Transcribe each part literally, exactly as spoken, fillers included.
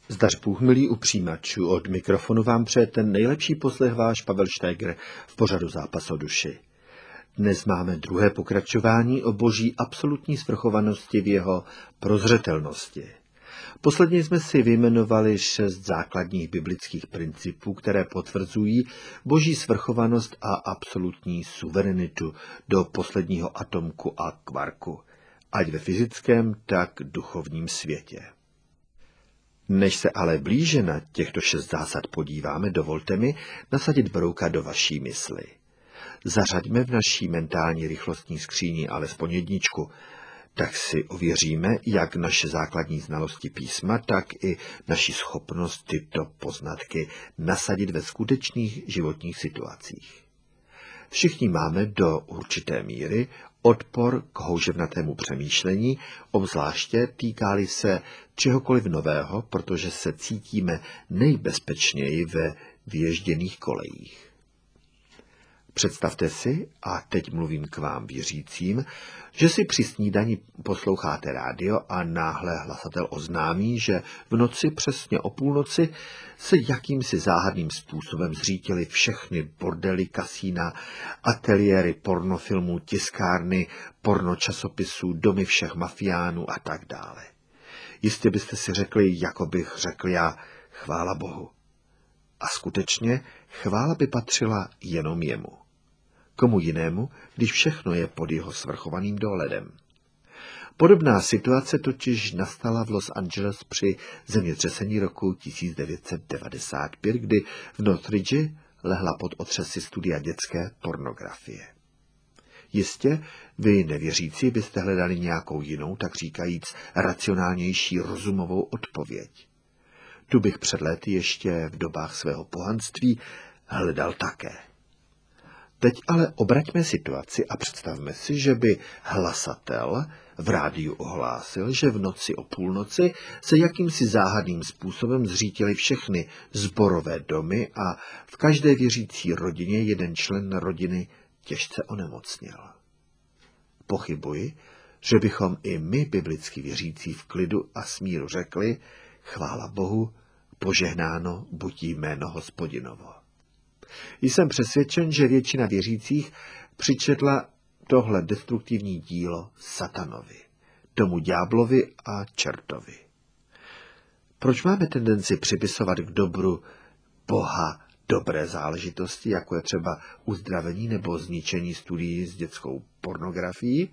Zdař Bůh, milí u přijímačů, od mikrofonu vám přeje ten nejlepší poslech váš Pavel Štéger v pořadu Zápas o duši. Dnes máme druhé pokračování o boží absolutní svrchovanosti v jeho prozřetelnosti. Posledně jsme si vyjmenovali šest základních biblických principů, které potvrzují boží svrchovanost a absolutní suverenitu do posledního atomku a kvarku, ať ve fyzickém, tak duchovním světě. Než se ale blíže na těchto šest zásad podíváme, dovolte mi nasadit brouka do vaší mysli. Zařaďme v naší mentální rychlostní skříni alespoň jedničku, tak si ověříme, jak naše základní znalosti písma, tak i naši schopnost tyto poznatky nasadit ve skutečných životních situacích. Všichni máme do určité míry odpor k houževnatému přemýšlení, obzvláště týká-li se čehokoliv nového, protože se cítíme nejbezpečněji ve vyježděných kolejích. Představte si, a teď mluvím k vám věřícím, že si při snídani posloucháte rádio a náhle hlasatel oznámí, že v noci přesně o půlnoci se jakýmsi záhadným způsobem zřítily všechny bordely, kasína, ateliéry pornofilmů, tiskárny, pornočasopisů, domy všech mafiánů a tak dále. Jistě byste si řekli, jako bych řekl já, chvála Bohu. A skutečně chvála by patřila jenom jemu. Komu jinému, když všechno je pod jeho svrchovaným dohledem. Podobná situace totiž nastala v Los Angeles při zemětřesení roku tisíc devět set devadesát pět, kdy v Northridge lehla pod otřesy studia dětské pornografie. Jistě, vy nevěřící byste hledali nějakou jinou, tak říkajíc, racionálnější rozumovou odpověď. Tu bych před lety ještě v dobách svého pohanství hledal také. Teď ale obraťme situaci a představme si, že by hlasatel v rádiu ohlásil, že v noci o půlnoci se jakýmsi záhadným způsobem zřítily všechny sborové domy a v každé věřící rodině jeden člen rodiny těžce onemocněl. Pochybuji, že bychom i my, biblicky věřící, v klidu a smíru řekli, chvála Bohu, požehnáno buď jméno Hospodinovo. Jsem přesvědčen, že většina věřících přičetla tohle destruktivní dílo satanovi, tomu ďáblovi a čertovi. Proč máme tendenci připisovat k dobru Boha dobré záležitosti, jako je třeba uzdravení nebo zničení studií s dětskou pornografií,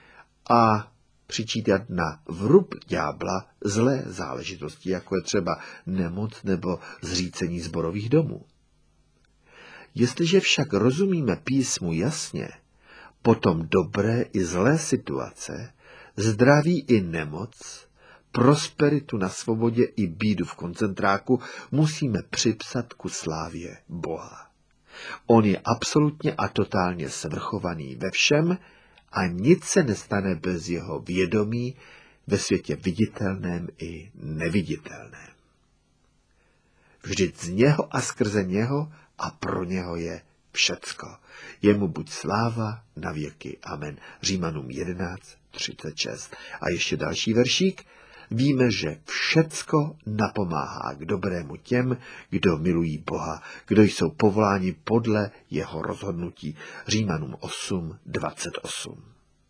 a přičítat na vrub ďábla zlé záležitosti, jako je třeba nemoc nebo zřícení sborových domů? Jestliže však rozumíme písmu jasně, potom dobré i zlé situace, zdraví i nemoc, prosperitu na svobodě i bídu v koncentráku musíme připsat ku slávě Boha. On je absolutně a totálně svrchovaný ve všem a nic se nestane bez jeho vědomí ve světě viditelném i neviditelném. Vždyť z něho a skrze něho a pro něho je všecko. Jemu buď sláva na věky. Amen. Římanům jedenáct třicet šest. A ještě další veršík. Víme, že všecko napomáhá k dobrému těm, kdo milují Boha, kdo jsou povoláni podle jeho rozhodnutí. Římanům osm dvacet osm.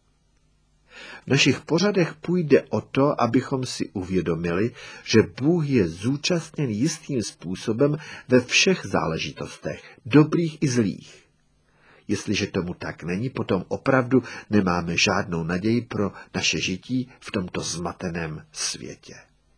V našich pořadech půjde o to, abychom si uvědomili, že Bůh je zúčastněn jistým způsobem ve všech záležitostech, dobrých i zlých. Jestliže tomu tak není, potom opravdu nemáme žádnou naději pro naše žití v tomto zmateném světě.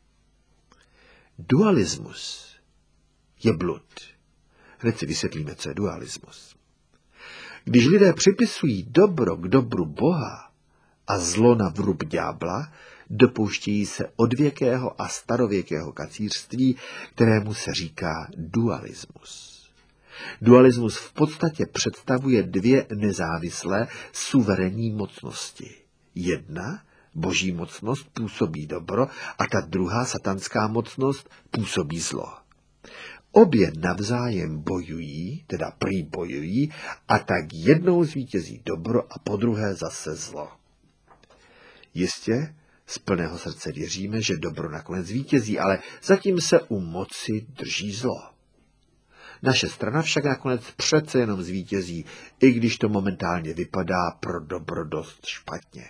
Dualismus je blud. Hned si vysvětlíme, co je dualismus. Když lidé připisují dobro k dobru Boha a zlo na vrub ďábla, dopouštějí se odvěkého a starověkého kacířství, kterému se říká dualismus. Dualismus v podstatě představuje dvě nezávislé suverénní mocnosti. Jedna, boží mocnost, působí dobro a ta druhá, satanská mocnost, působí zlo. Obě navzájem bojují, teda prý bojují, a tak jednou zvítězí dobro a podruhé zase zlo. Jistě Z plného srdce věříme, že dobro nakonec vítězí, ale zatím se u moci drží zlo. Naše strana však nakonec přece jenom zvítězí, i když to momentálně vypadá pro dobro dost špatně.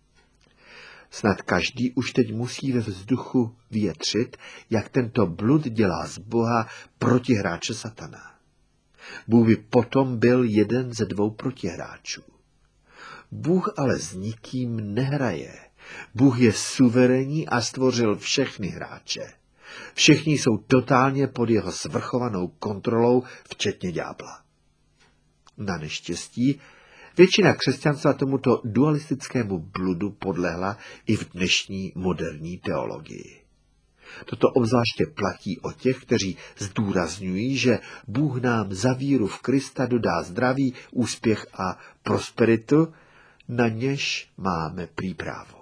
Snad každý už teď musí ve vzduchu větřit, jak tento blud dělá z Boha protihráče satana. Bůh by potom byl jeden ze dvou protihráčů. Bůh ale s nikým nehraje. Bůh je suverénní a stvořil všechny hráče. Všichni jsou totálně pod jeho svrchovanou kontrolou, včetně ďábla. Na neštěstí většina křesťanstva tomuto dualistickému bludu podlehla i v dnešní moderní teologii. Toto obzvláště platí o těch, kteří zdůrazňují, že Bůh nám za víru v Krista dodá zdraví, úspěch a prosperitu, na něž máme prý právo.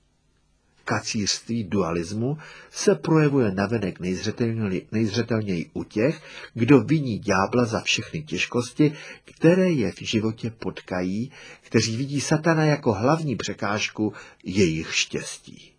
Kacířství dualismu se projevuje navenek nejzřetelněji u těch, kdo viní ďábla za všechny těžkosti, které je v životě potkají, kteří vidí satana jako hlavní překážku jejich štěstí.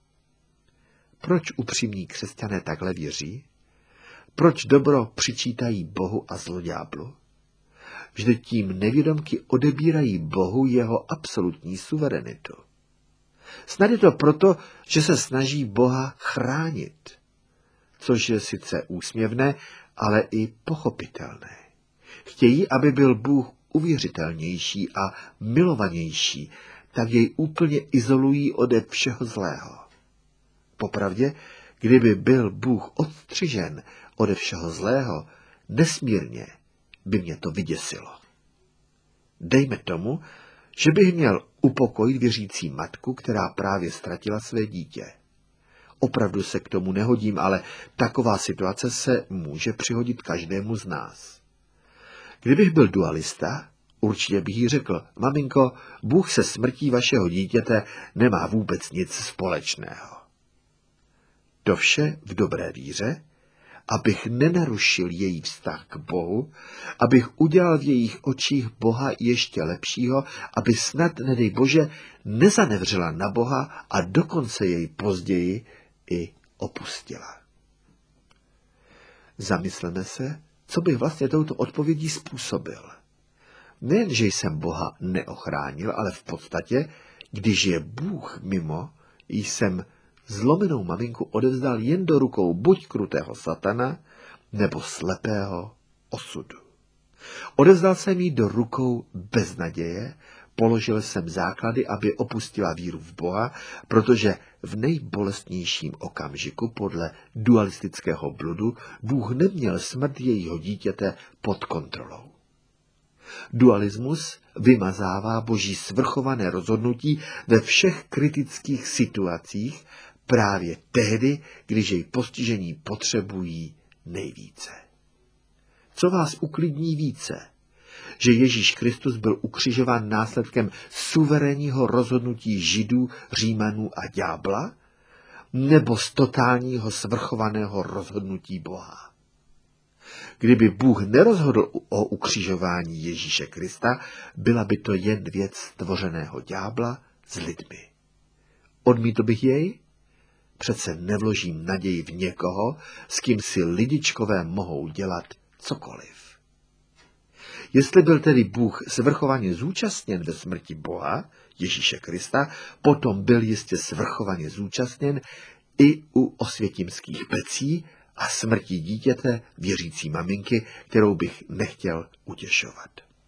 Proč upřímní křesťané takhle věří? Proč dobro přičítají Bohu a zlo ďáblu? Vždyť tím nevědomky odebírají Bohu jeho absolutní suverenitu. Snad je to proto, že se snaží Boha chránit, což je sice úsměvné, ale i pochopitelné. Chtějí, aby byl Bůh uvěřitelnější a milovanější, tak jej úplně izolují ode všeho zlého. Popravdě, kdyby byl Bůh odstřižen ode všeho zlého, nesmírně by mě to vyděsilo. Dejme tomu, že bych měl upokojit věřící matku, která právě ztratila své dítě. Opravdu se k tomu nehodím, ale taková situace se může přihodit každému z nás. Kdybych byl dualista, určitě bych jí řekl, maminko, Bůh se smrtí vašeho dítěte nemá vůbec nic společného. To vše v dobré víře, abych nenarušil její vztah k Bohu, abych udělal v jejich očích Boha ještě lepšího, aby snad, nedej Bože, nezanevřela na Boha a dokonce jej později i opustila. Zamysleme se, co bych vlastně touto odpovědí způsobil. Nejen, že jsem Boha neochránil, ale v podstatě, když je Bůh mimo, jsem zlomenou maminku odevzdal jen do rukou buď krutého satana, nebo slepého osudu. Odevzdal jsem jí do rukou beznaděje, položil jsem základy, aby opustila víru v Boha, protože v nejbolestnějším okamžiku podle dualistického bludu Bůh neměl smrt jejího dítěte pod kontrolou. Dualismus vymazává Boží svrchované rozhodnutí ve všech kritických situacích právě tehdy, když jej postižení potřebují nejvíce. Co vás uklidní více? Že Ježíš Kristus byl ukřižován následkem suverénního rozhodnutí Židů, Římanů a ďábla, nebo z totálního svrchovaného rozhodnutí Boha? Kdyby Bůh nerozhodl o ukřižování Ježíše Krista, byla by to jen věc stvořeného ďábla s lidmi. Odmítl bych jej? Přece nevložím naději v někoho, s kým si lidičkové mohou dělat cokoliv. Jestli byl tedy Bůh svrchovaně zúčastněn ve smrti Boha, Ježíše Krista, potom byl jistě svrchovaně zúčastněn i u osvětimských pecí a smrti dítěte věřící maminky, kterou bych nechtěl utěšovat.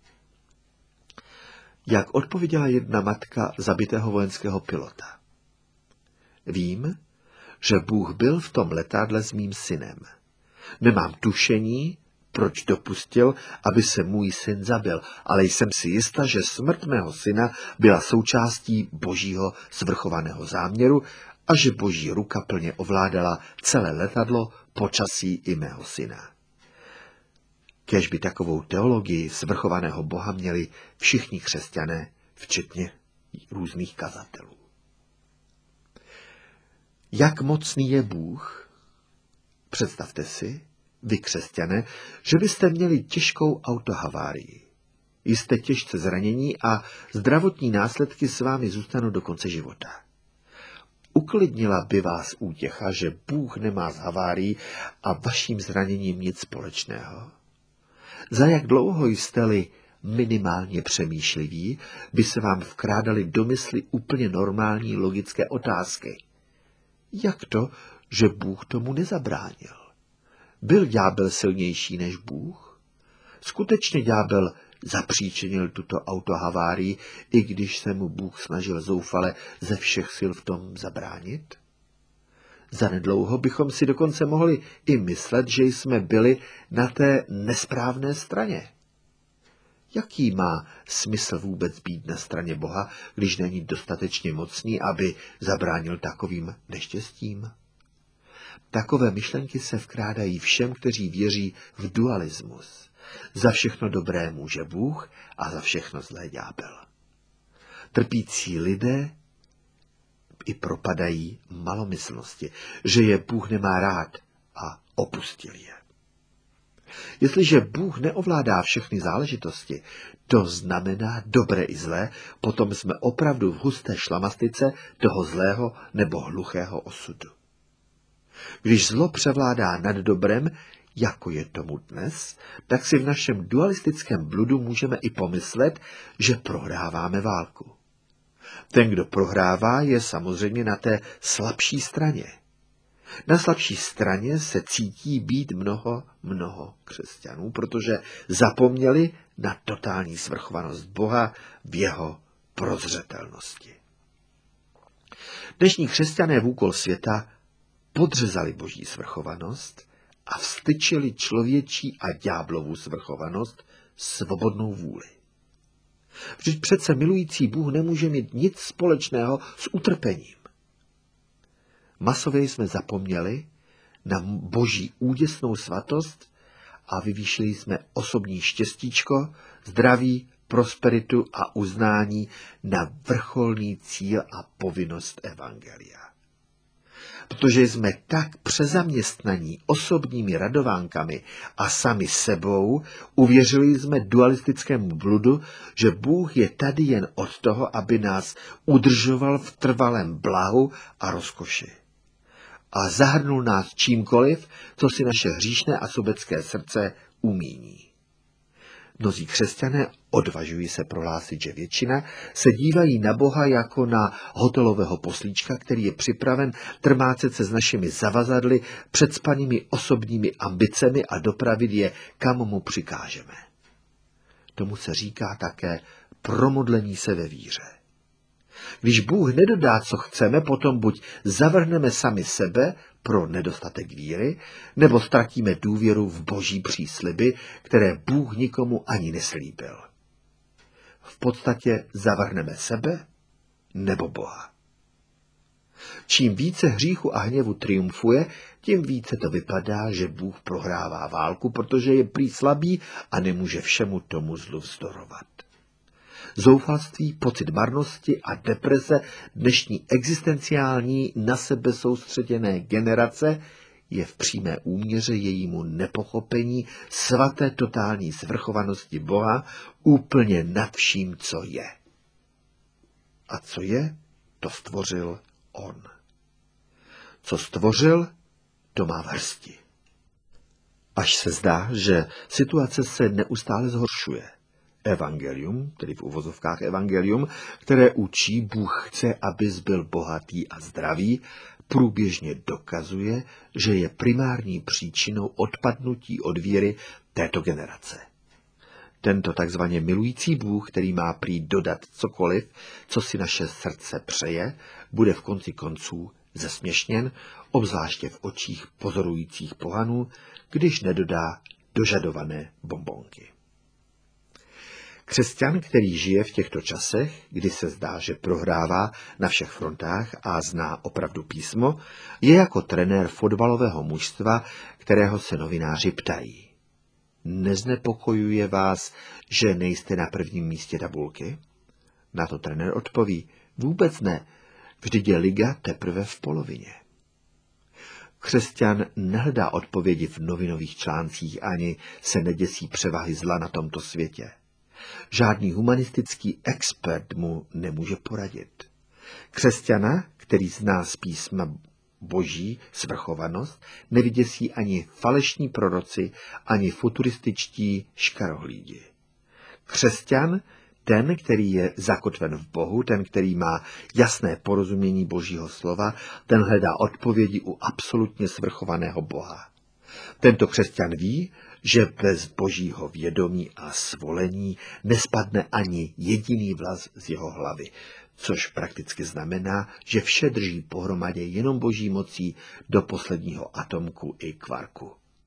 Jak odpověděla jedna matka zabitého vojenského pilota? Vím, že Bůh byl v tom letadle s mým synem. Nemám tušení, proč dopustil, aby se můj syn zabil, ale jsem si jista, že smrt mého syna byla součástí Božího svrchovaného záměru a že Boží ruka plně ovládala celé letadlo, počasí i mého syna. Kéž by takovou teologii svrchovaného Boha měli všichni křesťané, včetně různých kazatelů. Jak mocný je Bůh? Představte si, vy křesťané, že byste měli těžkou autohavárii. Jste těžce zranění a zdravotní následky s vámi zůstanou do konce života. Uklidnila by vás útěcha, že Bůh nemá s havárií a vaším zraněním nic společného? Za jak dlouho jste-li minimálně přemýšliví, by se vám vkrádaly do mysli úplně normální logické otázky. Jak to, že Bůh tomu nezabránil? Byl ďábel silnější než Bůh? Skutečně ďábel zapříčinil tuto autohavárii, i když se mu Bůh snažil zoufale ze všech sil v tom zabránit? Zanedlouho bychom si dokonce mohli i myslet, že jsme byli na té nesprávné straně. Jaký má smysl vůbec být na straně Boha, když není dostatečně mocný, aby zabránil takovým neštěstím? Takové myšlenky se vkrádají všem, kteří věří v dualismus. Za všechno dobré může Bůh a za všechno zlé ďábel. Trpící lidé i propadají malomyslnosti, že je Bůh nemá rád a opustil je. Jestliže Bůh neovládá všechny záležitosti, to znamená dobré i zlé, potom jsme opravdu v husté šlamastice toho zlého nebo hluchého osudu. Když zlo převládá nad dobrem, jako je tomu dnes, tak si v našem dualistickém bludu můžeme i pomyslet, že prohráváme válku. Ten, kdo prohrává, je samozřejmě na té slabší straně. Na slabší straně se cítí být mnoho, mnoho křesťanů, protože zapomněli na totální svrchovanost Boha v jeho prozřetelnosti. Dnešní křesťané v úkol světa podřezali boží svrchovanost a vstyčili člověčí a ďáblovu svrchovanost svobodnou vůli. Vždyť přece milující Bůh nemůže mít nic společného s utrpením. Masově jsme zapomněli na boží úděsnou svatost a vyvýšili jsme osobní štěstíčko, zdraví, prosperitu a uznání na vrcholný cíl a povinnost evangelia. Protože jsme tak přezaměstnaní osobními radovánkami a sami sebou, uvěřili jsme dualistickému bludu, že Bůh je tady jen od toho, aby nás udržoval v trvalém blahu a rozkoši. A zahrnul nás čímkoliv, co si naše hříšné a sobecké srdce umíní. Mnozí křesťané, odvažují se prohlásit, že většina, se dívají na Boha jako na hotelového poslíčka, který je připraven trmácet se s našimi zavazadly, předspanými osobními ambicemi a dopravit je, kam mu přikážeme. Tomu se říká také promodlení se ve víře. Když Bůh nedodá, co chceme, potom buď zavrhneme sami sebe pro nedostatek víry, nebo ztratíme důvěru v boží přísliby, které Bůh nikomu ani neslíbil. V podstatě zavrhneme sebe nebo Boha. Čím více hříchu a hněvu triumfuje, tím více to vypadá, že Bůh prohrává válku, protože je prý slabý a nemůže všemu tomu zlu vzdorovat. Zoufalství, pocit marnosti a deprese dnešní existenciální na sebe soustředěné generace je v přímé úměře jejímu nepochopení svaté totální svrchovanosti Boha úplně nad vším, co je. A co je, to stvořil on. Co stvořil, to má v hrsti. Až se zdá, že situace se neustále zhoršuje. Evangelium, tedy v uvozovkách evangelium, které učí Bůh chce, abys byl bohatý a zdravý, průběžně dokazuje, že je primární příčinou odpadnutí od víry této generace. Tento takzvaně milující Bůh, který má prý dodat cokoliv, co si naše srdce přeje, bude v konci konců zesměšněn, obzvláště v očích pozorujících pohanů, když nedodá dožadované bonbonky. Křesťan, který žije v těchto časech, kdy se zdá, že prohrává na všech frontách a zná opravdu písmo, je jako trenér fotbalového mužstva, kterého se novináři ptají. Neznepokojuje vás, že nejste na prvním místě tabulky? Na to trenér odpoví, vůbec ne, vždyť je liga teprve v polovině. Křesťan nehledá odpovědi v novinových článcích ani se neděsí převahy zla na tomto světě. Žádný humanistický expert mu nemůže poradit. Křesťana, který který zná z písma Boží svrchovanost, nevyděsí ani falešní proroci, ani futurističtí škarohlídi. Křesťan, ten, který je zakotven v Bohu, ten, který má jasné porozumění Božího slova, ten hledá odpovědi u absolutně svrchovaného Boha. Tento křesťan ví, že bez Božího vědomí a svolení nespadne ani jediný vlas z jeho hlavy, což prakticky znamená, že vše drží pohromadě jenom Boží mocí do posledního atomku i kvarku.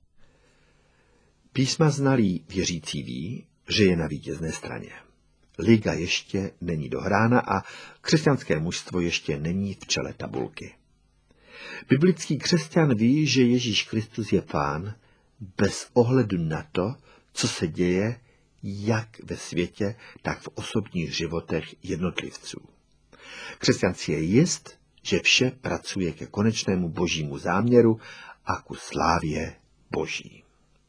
Písma znalý věřící ví, že je na vítězné straně. Liga ještě není dohrána a křesťanské mužstvo ještě není v čele tabulky. Biblický křesťan ví, že Ježíš Kristus je Pán bez ohledu na to, co se děje jak ve světě, tak v osobních životech jednotlivců. Křesťan si je jist, že vše pracuje ke konečnému Božímu záměru a ku slávě Boží.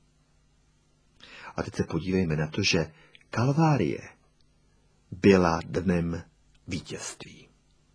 A teď se podívejme na to, že Kalvárie byla dnem vítězství.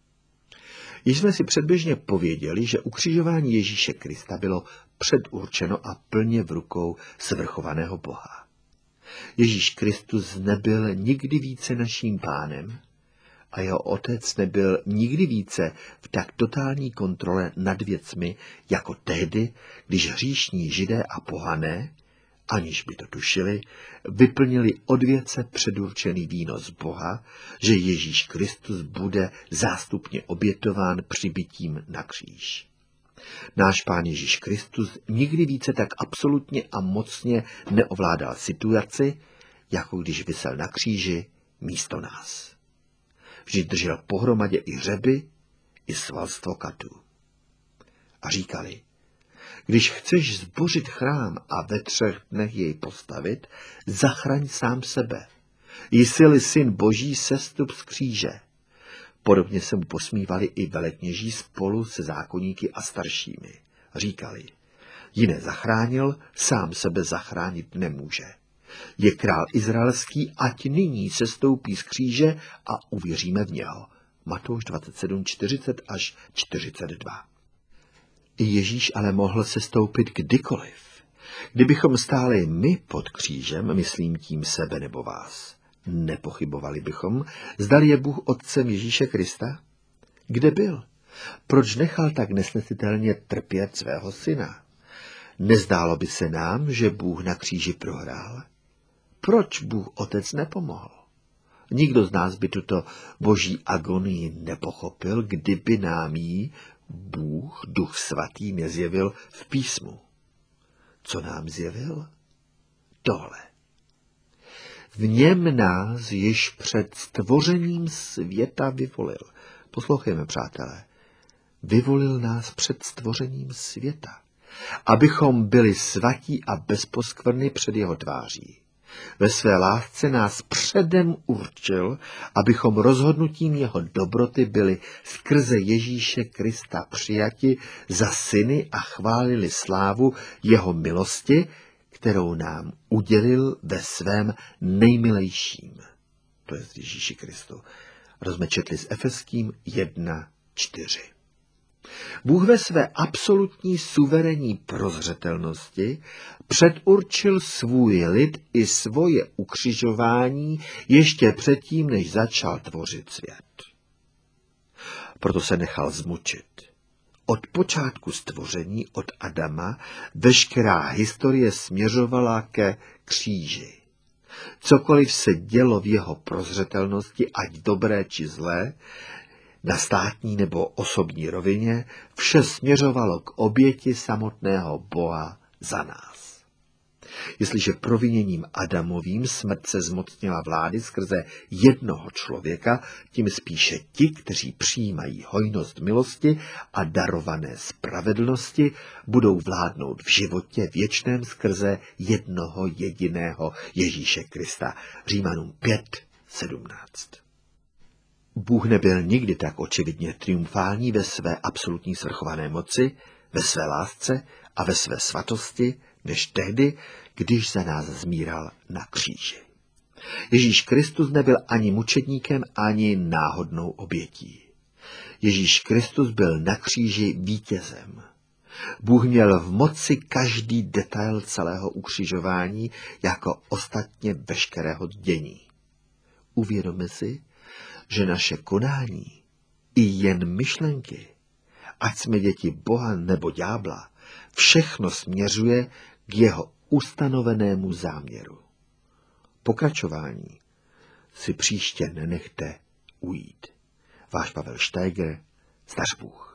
Již jsme si předběžně pověděli, že ukřižování Ježíše Krista bylo předurčeno a plně v rukou svrchovaného Boha. Ježíš Kristus nebyl nikdy více naším pánem a jeho otec nebyl nikdy více v tak totální kontrole nad věcmi, jako tehdy, když hříšní Židé a pohané, aniž by to tušili, vyplnili od věce předurčený výnos Boha, že Ježíš Kristus bude zástupně obětován přibitím na kříž. Náš Pán Ježíš Kristus nikdy více tak absolutně a mocně neovládal situaci, jako když visel na kříži místo nás. Vždy držel pohromadě i hřeby, i svalstvo katů. A říkali, když chceš zbořit chrám a ve třech dnech jej postavit, zachraň sám sebe. Jsi-li syn Boží, sestup z kříže. Podobně se mu posmívali i velekněží spolu se zákonníky a staršími. Říkali, jiné zachránil, sám sebe zachránit nemůže. Je král izraelský, ať nyní sestoupí z kříže a uvěříme v něho. Matouš dvacet sedm čtyřicet až čtyřicet dva. I Ježíš ale mohl sestoupit kdykoliv. Kdybychom stáli my pod křížem, myslím tím sebe nebo vás, nepochybovali bychom, zdali je Bůh otcem Ježíše Krista? Kde byl? Proč nechal tak nesnesitelně trpět svého syna? Nezdálo by se nám, že Bůh na kříži prohrál? Proč Bůh otec nepomohl? Nikdo z nás by tuto boží agonii nepochopil, kdyby nám ji Bůh, Duch Svatý, nezjevil v písmu. Co nám zjevil? Tohle. V něm nás již před stvořením světa vyvolil. Poslouchejme, přátelé. Vyvolil nás před stvořením světa, abychom byli svatí a bez poskvrny před jeho tváří. Ve své lásce nás předem určil, abychom rozhodnutím jeho dobroty byli skrze Ježíše Krista přijati za syny a chválili slávu jeho milosti, kterou nám udělil ve svém nejmilejším. To je Ježíši Kristu. Rozmečetli s Efeským jedna čtyři. Bůh ve své absolutní suverénní prozřetelnosti předurčil svůj lid i svoje ukřižování ještě předtím, než začal tvořit svět. Proto se nechal zmučit. Od počátku stvoření, od Adama, veškerá historie směřovala ke kříži. Cokoliv se dělo v jeho prozřetelnosti, ať dobré či zlé, na státní nebo osobní rovině, vše směřovalo k oběti samotného Boha za nás. Jestliže proviněním Adamovým smrt se zmocnila vlády skrze jednoho člověka, tím spíše ti, kteří přijímají hojnost milosti a darované spravedlnosti, budou vládnout v životě věčném skrze jednoho jediného Ježíše Krista. Římanům pět sedmnáct. Bůh nebyl nikdy tak očividně triumfální ve své absolutní svrchované moci, ve své lásce a ve své svatosti, než tehdy, když za nás zmíral na kříži. Ježíš Kristus nebyl ani mučedníkem, ani náhodnou obětí. Ježíš Kristus byl na kříži vítězem. Bůh měl v moci každý detail celého ukřižování, jako ostatně veškerého dění. Uvědomme si, že naše konání i jen myšlenky, ať jsme děti Boha nebo ďábla, všechno směřuje k jeho ustanovenému záměru. Pokračování si příště nenechte ujít. Váš Pavel Štéger, Zdař Bůh.